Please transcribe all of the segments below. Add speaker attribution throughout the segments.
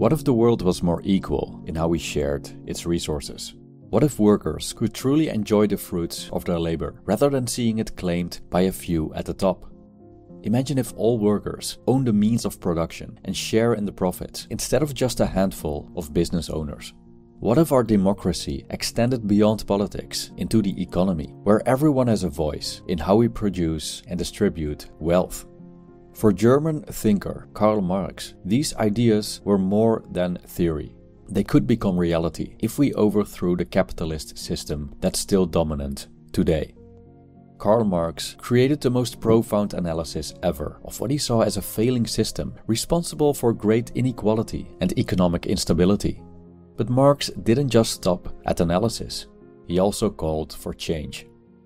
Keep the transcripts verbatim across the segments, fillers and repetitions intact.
Speaker 1: What if the world was more equal in how we shared its resources? What if workers could truly enjoy the fruits of their labor, rather than seeing it claimed by a few at the top? Imagine if all workers own the means of production and share in the profits, instead of just a handful of business owners. What if our democracy extended beyond politics into the economy, where everyone has a voice in how we produce and distribute wealth? For German thinker Karl Marx, these ideas were more than theory. They could become reality if we overthrew the capitalist system that's still dominant today. Karl Marx created the most profound analysis ever of what he saw as a failing system responsible for great inequality and economic instability. But Marx didn't just stop at analysis, he also called for change.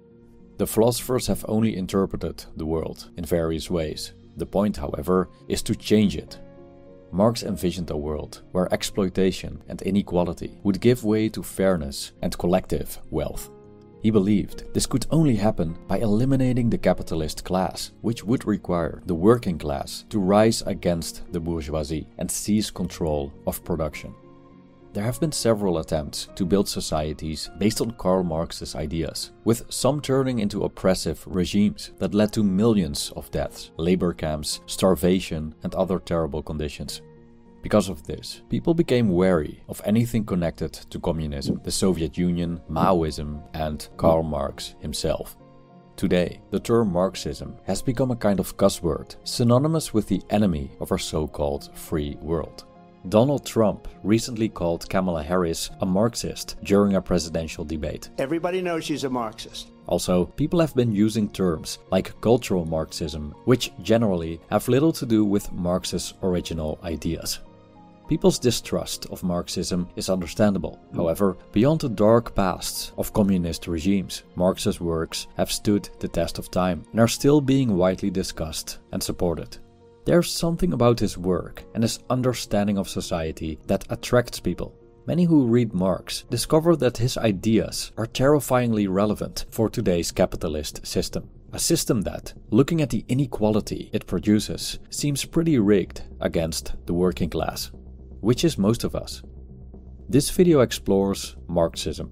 Speaker 1: The philosophers have only interpreted the world in various ways. The point, however, is to change it. Marx envisioned a world where exploitation and inequality would give way to fairness and collective wealth. He believed this could only happen by eliminating the capitalist class, which would require the working class to rise against the bourgeoisie and seize control of production. There have been several attempts to build societies based on Karl Marx's ideas, with some turning into oppressive regimes that led to millions of deaths, labor camps, starvation, and other terrible conditions. Because of this, people became wary of anything connected to communism, the Soviet Union, Maoism, and Karl Marx himself. Today, the term Marxism has become a kind of cussword, synonymous with the enemy of our so-called free world. Donald Trump recently called Kamala Harris a Marxist during a presidential debate.
Speaker 2: Everybody knows she's a Marxist.
Speaker 1: Also, people have been using terms like cultural Marxism, which generally have little to do with Marx's original ideas. People's distrust of Marxism is understandable. However, beyond the dark pasts of communist regimes, Marx's works have stood the test of time and are still being widely discussed and supported. There's something about his work and his understanding of society that attracts people. Many who read Marx discover that his ideas are terrifyingly relevant for today's capitalist system. A system that, looking at the inequality it produces, seems pretty rigged against the working class, which is most of us. This video explores Marxism.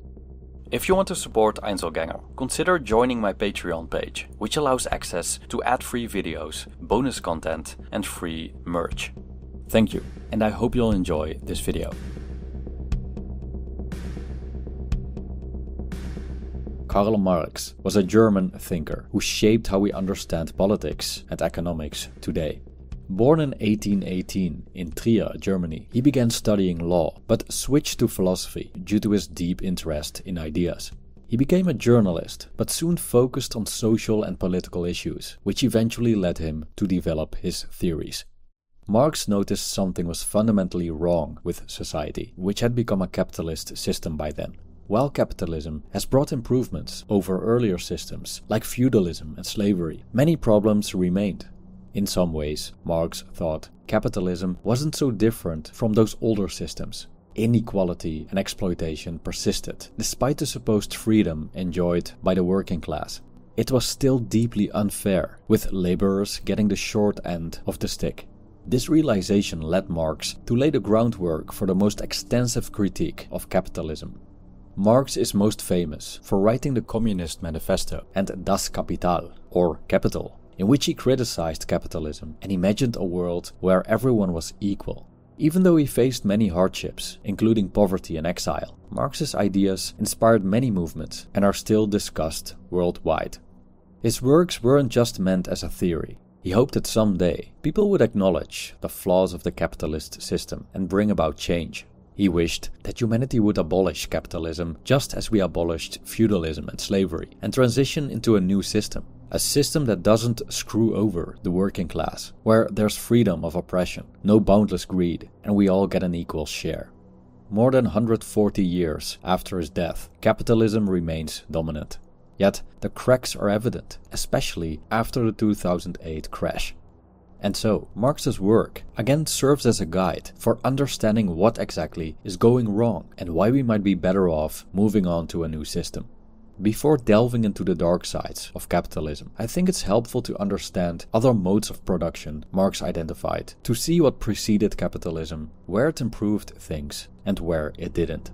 Speaker 1: If you want to support Einzelgänger, consider joining my Patreon page, which allows access to ad-free videos, bonus content, and free merch. Thank you, and I hope you'll enjoy this video. Karl Marx was a German thinker who shaped how we understand politics and economics today. Born in eighteen eighteen in Trier, Germany, he began studying law, but switched to philosophy due to his deep interest in ideas. He became a journalist, but soon focused on social and political issues, which eventually led him to develop his theories. Marx noticed something was fundamentally wrong with society, which had become a capitalist system by then. While capitalism has brought improvements over earlier systems, like feudalism and slavery, many problems remained. In some ways, Marx thought capitalism wasn't so different from those older systems. Inequality and exploitation persisted, despite the supposed freedom enjoyed by the working class. It was still deeply unfair, with laborers getting the short end of the stick. This realization led Marx to lay the groundwork for the most extensive critique of capitalism. Marx is most famous for writing the Communist Manifesto and Das Kapital, or Capital, in which he criticized capitalism and imagined a world where everyone was equal. Even though he faced many hardships, including poverty and exile, Marx's ideas inspired many movements and are still discussed worldwide. His works weren't just meant as a theory. He hoped that someday people would acknowledge the flaws of the capitalist system and bring about change. He wished that humanity would abolish capitalism just as we abolished feudalism and slavery and transition into a new system. A system that doesn't screw over the working class, where there's freedom of oppression, no boundless greed, and we all get an equal share. More than one hundred forty years after his death, capitalism remains dominant. Yet the cracks are evident, especially after the two thousand eight crash. And so, Marx's work again serves as a guide for understanding what exactly is going wrong and why we might be better off moving on to a new system. Before delving into the dark sides of capitalism, I think it's helpful to understand other modes of production Marx identified to see what preceded capitalism, where it improved things, and where it didn't.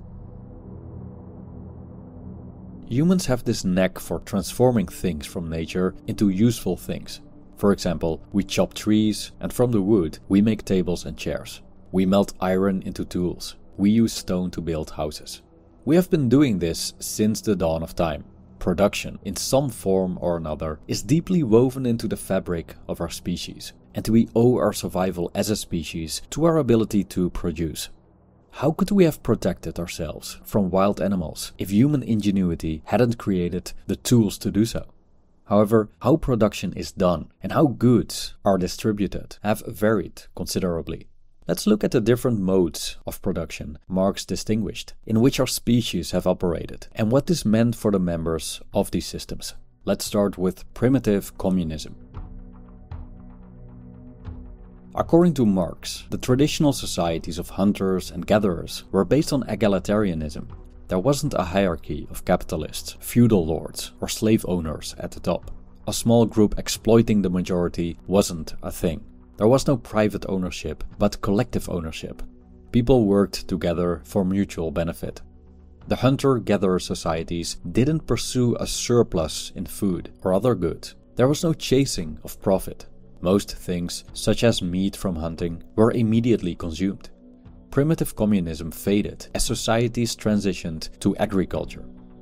Speaker 1: Humans have this knack for transforming things from nature into useful things. For example, we chop trees, and from the wood we make tables and chairs. We melt iron into tools. We use stone to build houses. We have been doing this since the dawn of time. Production, in some form or another, is deeply woven into the fabric of our species, and we owe our survival as a species to our ability to produce. How could we have protected ourselves from wild animals if human ingenuity hadn't created the tools to do so? However, how production is done and how goods are distributed have varied considerably. Let's look at the different modes of production Marx distinguished, in which our species have operated, and what this meant for the members of these systems. Let's start with primitive communism. According to Marx, the traditional societies of hunters and gatherers were based on egalitarianism. There wasn't a hierarchy of capitalists, feudal lords, or slave owners at the top. A small group exploiting the majority wasn't a thing. There was no private ownership, but collective ownership. People worked together for mutual benefit. The hunter-gatherer societies didn't pursue a surplus in food or other goods. There was no chasing of profit. Most things, such as meat from hunting, were immediately consumed. Primitive communism faded as societies transitioned to agriculture.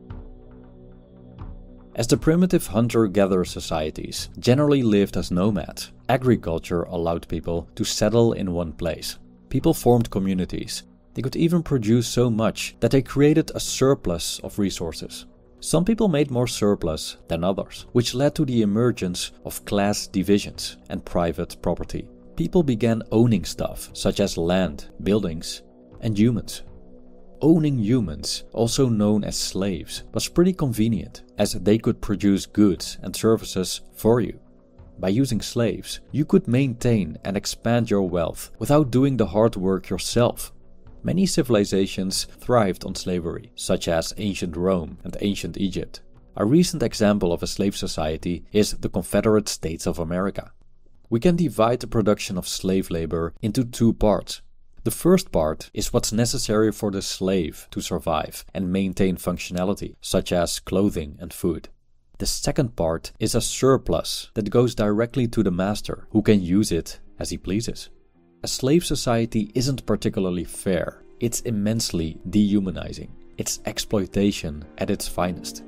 Speaker 1: As the primitive hunter-gatherer societies generally lived as nomads, agriculture allowed people to settle in one place. People formed communities. They could even produce so much that they created a surplus of resources. Some people made more surplus than others, which led to the emergence of class divisions and private property. People began owning stuff such as land, buildings, and humans. Owning humans, also known as slaves, was pretty convenient, as they could produce goods and services for you. By using slaves, you could maintain and expand your wealth without doing the hard work yourself. Many civilizations thrived on slavery, such as ancient Rome and ancient Egypt. A recent example of a slave society is the Confederate States of America. We can divide the production of slave labor into two parts. The first part is what's necessary for the slave to survive and maintain functionality, such as clothing and food. The second part is a surplus that goes directly to the master, who can use it as he pleases. A slave society isn't particularly fair. It's immensely dehumanizing. It's exploitation at its finest.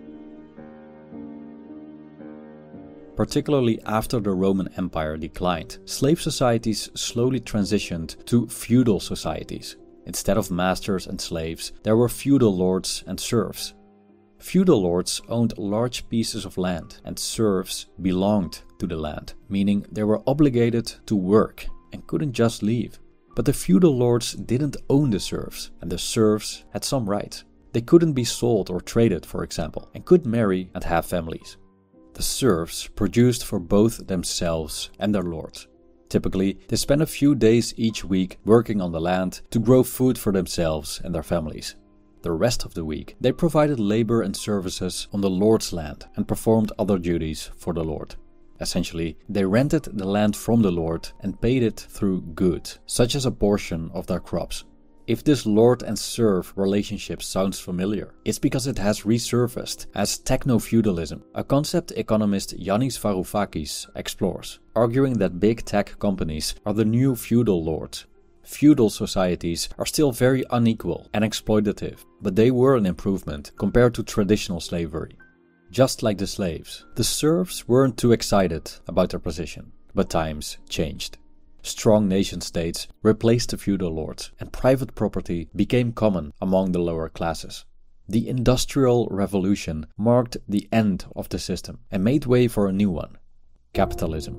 Speaker 1: Particularly after the Roman Empire declined, slave societies slowly transitioned to feudal societies. Instead of masters and slaves, there were feudal lords and serfs. Feudal lords owned large pieces of land, and serfs belonged to the land, meaning they were obligated to work and couldn't just leave. But the feudal lords didn't own the serfs, and the serfs had some rights. They couldn't be sold or traded, for example, and could marry and have families. The serfs produced for both themselves and their lords. Typically, they spent a few days each week working on the land to grow food for themselves and their families. The rest of the week, they provided labor and services on the lord's land and performed other duties for the lord. Essentially, they rented the land from the lord and paid it through goods, such as a portion of their crops. If this lord and serf relationship sounds familiar, it's because it has resurfaced as techno-feudalism, a concept economist Yanis Varoufakis explores, arguing that big tech companies are the new feudal lords. Feudal societies are still very unequal and exploitative, but they were an improvement compared to traditional slavery. Just like the slaves, the serfs weren't too excited about their position, but times changed. Strong nation-states replaced the feudal lords, and private property became common among the lower classes. The Industrial Revolution marked the end of the system and made way for a new one: capitalism.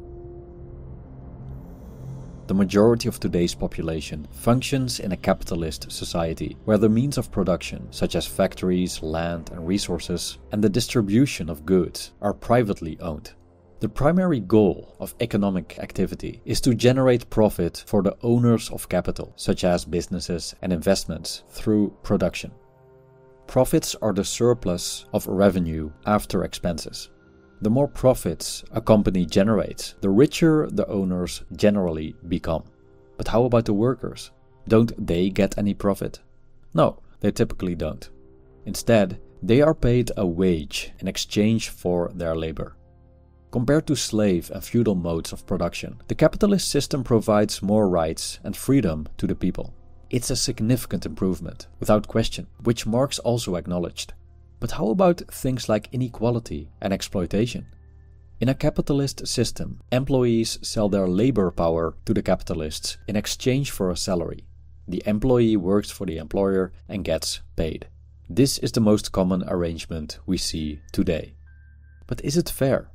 Speaker 1: The majority of today's population functions in a capitalist society where the means of production, such as factories, land and resources, and the distribution of goods are privately owned. The primary goal of economic activity is to generate profit for the owners of capital, such as businesses and investments, through production. Profits are the surplus of revenue after expenses. The more profits a company generates, the richer the owners generally become. But how about the workers? Don't they get any profit? No, they typically don't. Instead, they are paid a wage in exchange for their labor. Compared to slave and feudal modes of production, the capitalist system provides more rights and freedom to the people. It's a significant improvement, without question, which Marx also acknowledged. But how about things like inequality and exploitation? In a capitalist system, employees sell their labor power to the capitalists in exchange for a salary. The employee works for the employer and gets paid. This is the most common arrangement we see today. But is it fair?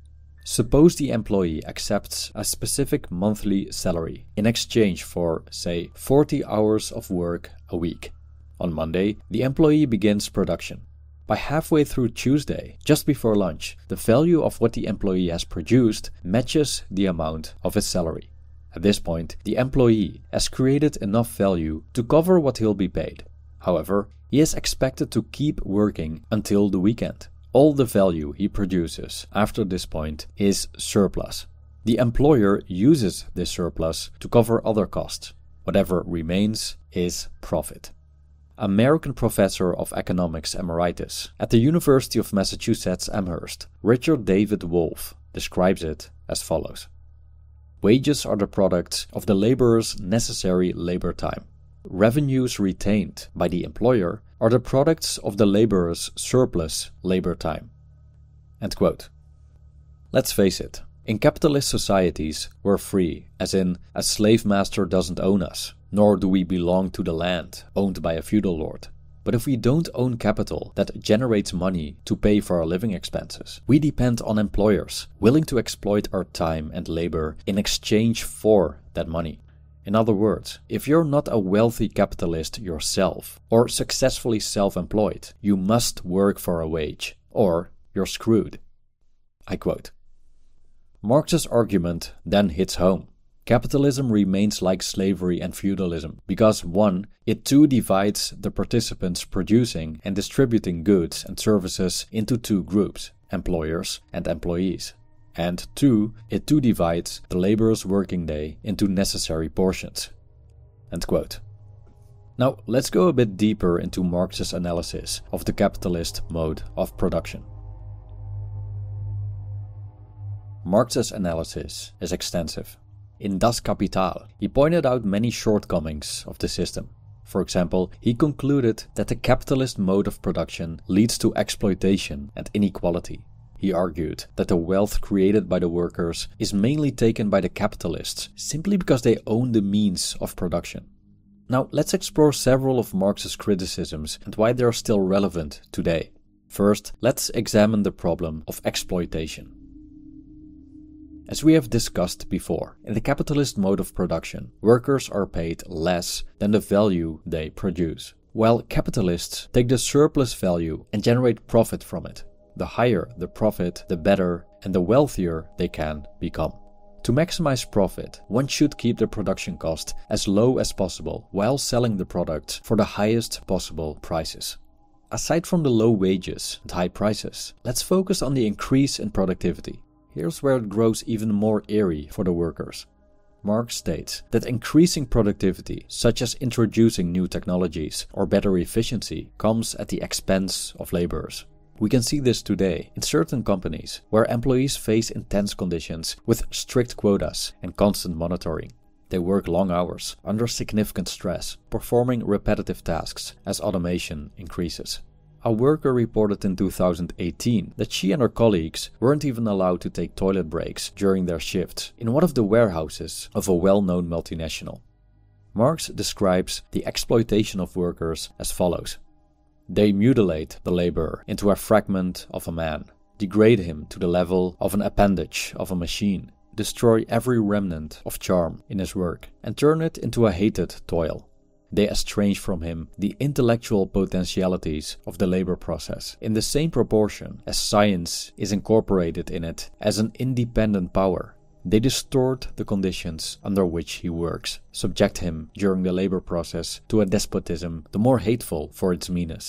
Speaker 1: Suppose the employee accepts a specific monthly salary in exchange for, say, forty hours of work a week. On Monday, the employee begins production. By halfway through Tuesday, just before lunch, the value of what the employee has produced matches the amount of his salary. At this point, the employee has created enough value to cover what he'll be paid. However, he is expected to keep working until the weekend. All the value he produces after this point is surplus. The employer uses this surplus to cover other costs. Whatever remains is profit. American professor of economics emeritus at the University of Massachusetts Amherst, Richard David Wolff, describes it as follows. Wages are the product of the laborer's necessary labor time. Revenues retained by the employer are the products of the laborer's surplus labor time. End quote. Let's face it, in capitalist societies we're free, as in a slave master doesn't own us, nor do we belong to the land owned by a feudal lord. But if we don't own capital that generates money to pay for our living expenses, we depend on employers willing to exploit our time and labor in exchange for that money. In other words, if you're not a wealthy capitalist yourself or successfully self-employed, you must work for a wage, or you're screwed. I quote. Marx's argument then hits home. Capitalism remains like slavery and feudalism because one, it too divides the participants producing and distributing goods and services into two groups, employers and employees. And two, it too divides the laborer's working day into necessary portions. End quote. Now, let's go a bit deeper into Marx's analysis of the capitalist mode of production. Marx's analysis is extensive. In Das Kapital, he pointed out many shortcomings of the system. For example, he concluded that the capitalist mode of production leads to exploitation and inequality. He argued that the wealth created by the workers is mainly taken by the capitalists simply because they own the means of production. Now, let's explore several of Marx's criticisms and why they are still relevant today. First, let's examine the problem of exploitation. As we have discussed before, in the capitalist mode of production, workers are paid less than the value they produce, while capitalists take the surplus value and generate profit from it. The higher the profit, the better and the wealthier they can become. To maximize profit, one should keep the production cost as low as possible while selling the product for the highest possible prices. Aside from the low wages and high prices, let's focus on the increase in productivity. Here's where it grows even more eerie for the workers. Marx states that increasing productivity, such as introducing new technologies or better efficiency, comes at the expense of laborers. We can see this today in certain companies where employees face intense conditions with strict quotas and constant monitoring. They work long hours under significant stress, performing repetitive tasks as automation increases. A worker reported in two thousand eighteen that she and her colleagues weren't even allowed to take toilet breaks during their shifts in one of the warehouses of a well-known multinational. Marx describes the exploitation of workers as follows. They mutilate the laborer into a fragment of a man, degrade him to the level of an appendage of a machine, destroy every remnant of charm in his work, and turn it into a hated toil. They estrange from him the intellectual potentialities of the labor process in the same proportion as science is incorporated in it as an independent power. They distort the conditions under which he works, subject him during the labor process to a despotism the more hateful for its meanness.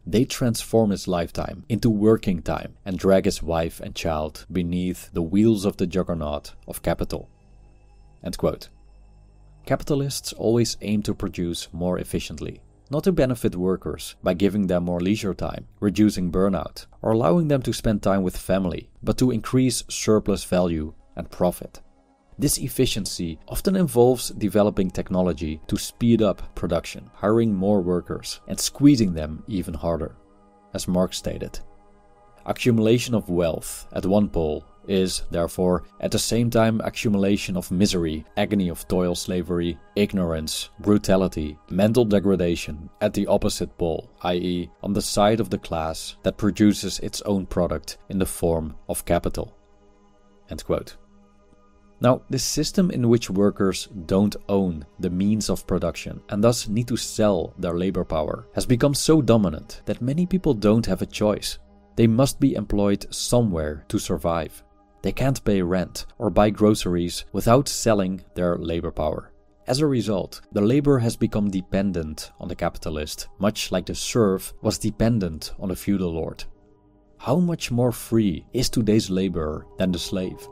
Speaker 1: they transform his lifetime into working time and drag his wife and child beneath the wheels of the juggernaut of capital. End quote. Capitalists always aim to produce more efficiently, not to benefit workers by giving them more leisure time, reducing burnout, or allowing them to spend time with family, but to increase surplus value and profit. This efficiency often involves developing technology to speed up production, hiring more workers, and squeezing them even harder. As Marx stated, accumulation of wealth at one pole is, therefore, at the same time accumulation of misery, agony of toil slavery, ignorance, brutality, mental degradation at the opposite pole, that is, on the side of the class that produces its own product in the form of capital. End quote. Now, this system in which workers don't own the means of production and thus need to sell their labor power has become so dominant that many people don't have a choice. They must be employed somewhere to survive. They can't pay rent or buy groceries without selling their labor power. As a result, the labor has become dependent on the capitalist, much like the serf was dependent on the feudal lord. How much more free is today's laborer than the slave?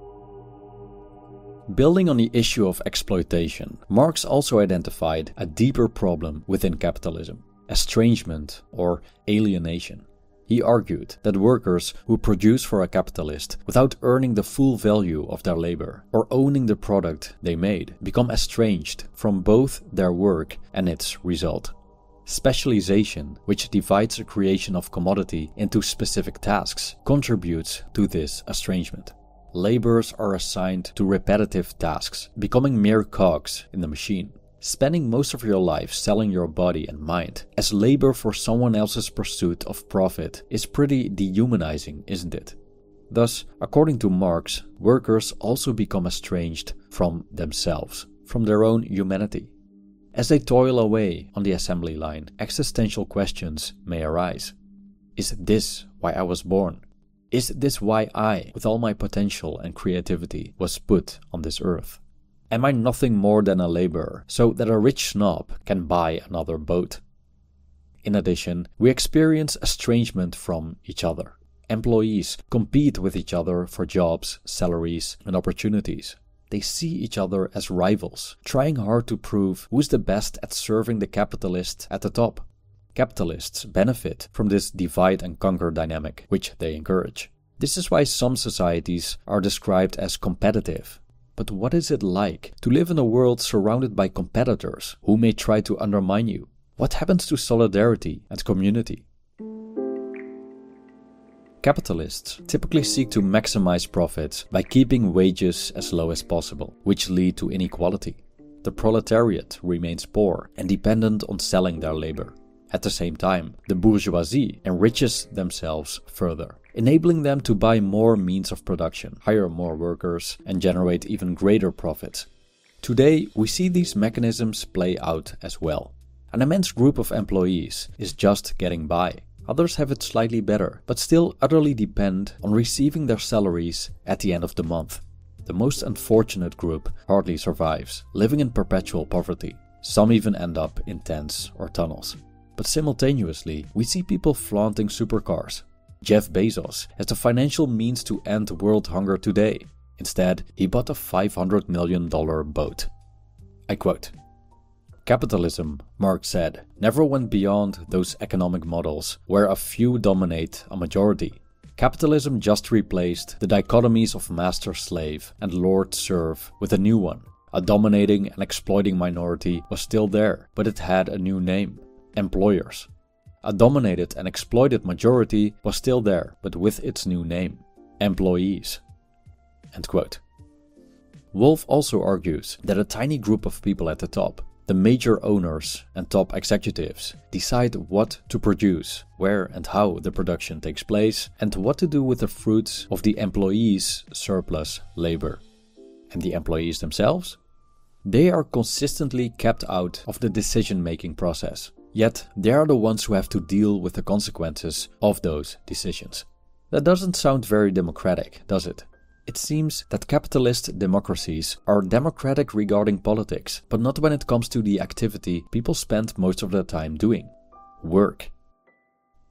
Speaker 1: Building on the issue of exploitation, Marx also identified a deeper problem within capitalism: estrangement or alienation. He argued that workers who produce for a capitalist without earning the full value of their labor or owning the product they made become estranged from both their work and its result. Specialization, which divides the creation of commodity into specific tasks, contributes to this estrangement. Laborers are assigned to repetitive tasks, becoming mere cogs in the machine. Spending most of your life selling your body and mind as labor for someone else's pursuit of profit is pretty dehumanizing, isn't it? Thus, according to Marx, workers also become estranged from themselves, from their own humanity. As they toil away on the assembly line, existential questions may arise. Is this why I was born? Is this why I, with all my potential and creativity, was put on this earth? Am I nothing more than a laborer, so that a rich snob can buy another boat? In addition, we experience estrangement from each other. Employees compete with each other for jobs, salaries, and opportunities. They see each other as rivals, trying hard to prove who's the best at serving the capitalist at the top. Capitalists benefit from this divide and conquer dynamic, which they encourage. This is why some societies are described as competitive. But what is it like to live in a world surrounded by competitors who may try to undermine you? What happens to solidarity and community? Capitalists typically seek to maximize profits by keeping wages as low as possible, which lead to inequality. The proletariat remains poor and dependent on selling their labor. At the same time, the bourgeoisie enriches themselves further, enabling them to buy more means of production, hire more workers, and generate even greater profits. Today, we see these mechanisms play out as well. An immense group of employees is just getting by. Others have it slightly better, but still utterly depend on receiving their salaries at the end of the month. The most unfortunate group hardly survives, living in perpetual poverty. Some even end up in tents or tunnels. But simultaneously, we see people flaunting supercars. Jeff Bezos has the financial means to end world hunger today. Instead, he bought a five hundred million dollars boat. I quote, "Capitalism," Marx said, "never went beyond those economic models where a few dominate a majority. Capitalism just replaced the dichotomies of master-slave and lord-serf with a new one. A dominating and exploiting minority was still there, but it had a new name: employers. A dominated and exploited majority was still there, but with its new name: employees." End quote. Wolff also argues that a tiny group of people at the top, the major owners and top executives, decide what to produce, where and how the production takes place, and what to do with the fruits of the employees' surplus labor. And the employees themselves? They are consistently kept out of the decision-making process. Yet, they are the ones who have to deal with the consequences of those decisions. That doesn't sound very democratic, does it? It seems that capitalist democracies are democratic regarding politics, but not when it comes to the activity people spend most of their time doing: work.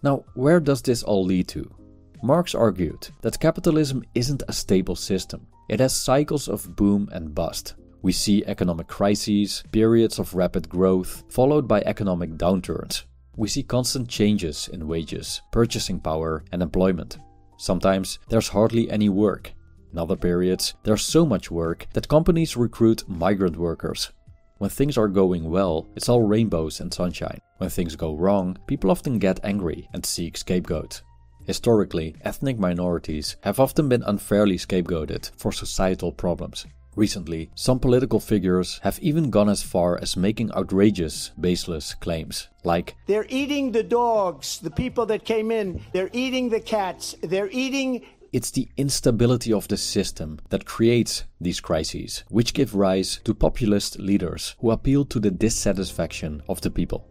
Speaker 1: Now, where does this all lead to? Marx argued that capitalism isn't a stable system. It has cycles of boom and bust. We see economic crises, periods of rapid growth, followed by economic downturns. We see constant changes in wages, purchasing power, and employment. Sometimes there's hardly any work. In other periods, there's so much work that companies recruit migrant workers. When things are going well, it's all rainbows and sunshine. When things go wrong, people often get angry and seek scapegoats. Historically, ethnic minorities have often been unfairly scapegoated for societal problems. Recently, some political figures have even gone as far as making outrageous, baseless claims, like,
Speaker 2: They're eating the dogs, the people that came in. They're eating the cats. They're eating...
Speaker 1: It's the instability of the system that creates these crises, which give rise to populist leaders who appeal to the dissatisfaction of the people.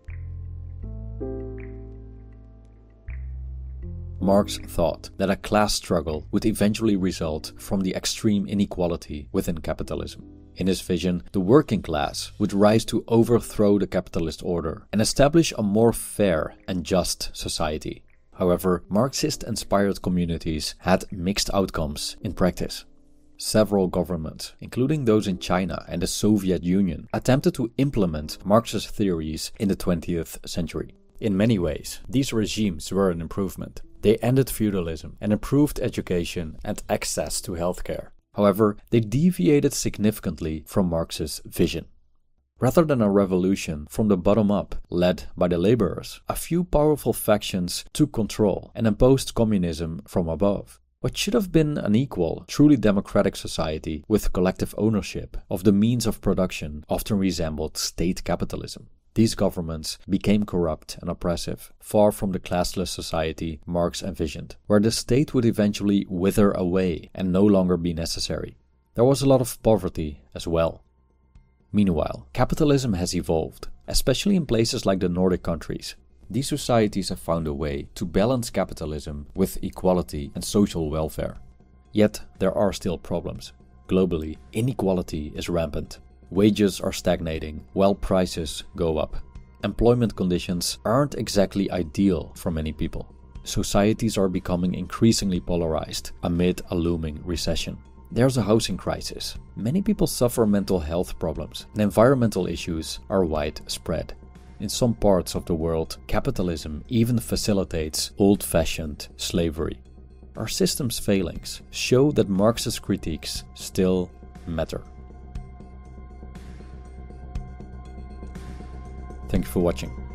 Speaker 1: Marx thought that a class struggle would eventually result from the extreme inequality within capitalism. In his vision, the working class would rise to overthrow the capitalist order and establish a more fair and just society. However, Marxist-inspired communities had mixed outcomes in practice. Several governments, including those in China and the Soviet Union, attempted to implement Marxist theories in the twentieth century. In many ways, these regimes were an improvement. They ended feudalism and improved education and access to healthcare. However, they deviated significantly from Marx's vision. Rather than a revolution from the bottom up, led by the laborers, a few powerful factions took control and imposed communism from above. What should have been an equal, truly democratic society with collective ownership of the means of production often resembled state capitalism. These governments became corrupt and oppressive, far from the classless society Marx envisioned, where the state would eventually wither away and no longer be necessary. There was a lot of poverty as well. Meanwhile, capitalism has evolved, especially in places like the Nordic countries. These societies have found a way to balance capitalism with equality and social welfare. Yet, there are still problems. Globally, inequality is rampant. Wages are stagnating, while prices go up. Employment conditions aren't exactly ideal for many people. Societies are becoming increasingly polarized amid a looming recession. There's a housing crisis. Many people suffer mental health problems, and environmental issues are widespread. In some parts of the world, capitalism even facilitates old-fashioned slavery. Our system's failings show that Marxist critiques still matter. Thank you for watching.